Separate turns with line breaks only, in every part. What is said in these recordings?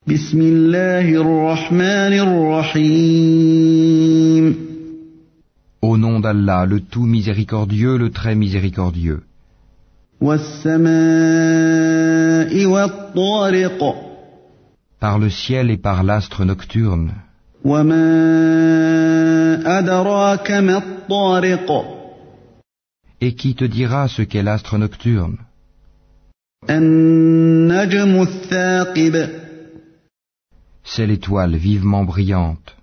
بسم الله الرحمن الرحيم
Au nom d'Allah, le tout miséricordieux, le très miséricordieux.
والسماء والطارق
Par le ciel et par l'astre nocturne.
وما أدراك ما الطارق
Et qui te dira ce qu'est l'astre nocturne?
النجم الثاقب
C'est l'étoile vivement brillante.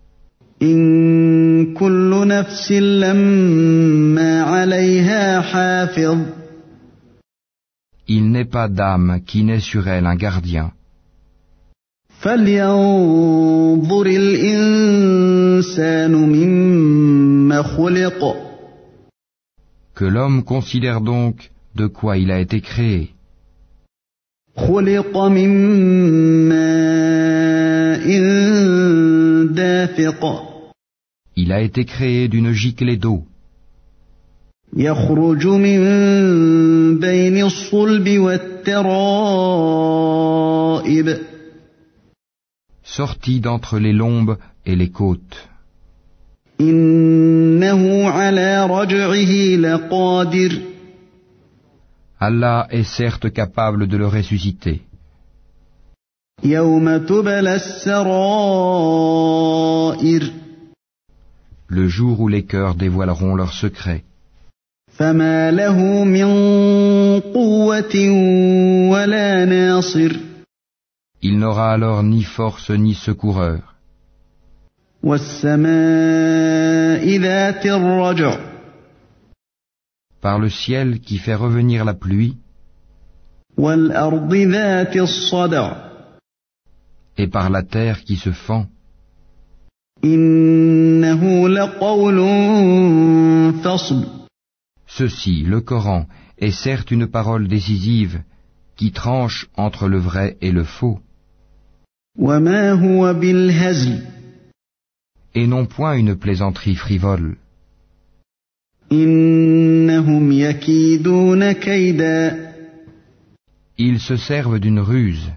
إن كل نفس لما عليها حافظ
Il n'est pas d'âme qui n'ait sur elle un gardien.
فلينظر الإنسان مما خلق
Que l'homme considère donc de quoi il a été créé.
خلق من ماء دافق
Il a été créé d'une giclée d'eau,
يخرج من بين الصلب والترائب
sorti d'entre les lombes et les côtes.
إنه على رجعه لقادر
Allah est certes capable de le ressusciter.
يوم تبلى السرائر
Le jour où les cœurs dévoileront leurs secrets.
فما له من قوة ولا ناصر
Il n'aura alors ni force ni secoureur.
والسماء ذات الرجع
Par le ciel qui fait revenir la pluie,
والأرض ذات الصدع
et par la terre qui se fend,
إنه لقول فصل
ceci, le Coran, est certes une parole décisive qui tranche entre le vrai et le faux,
وما هو بالهزل
et non point une plaisanterie frivole.
إنهم يكيدون كيدا
Ils se servent d'une ruse,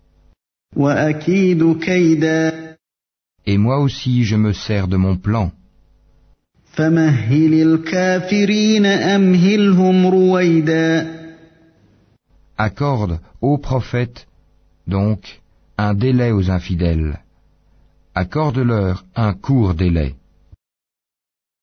وأكيد كيدا
et moi aussi je me sers de mon plan.
فمهل الكافرين أمهلهم رويدا
Accorde aux prophètes, donc, un délai aux infidèles. Accorde-leur un court délai.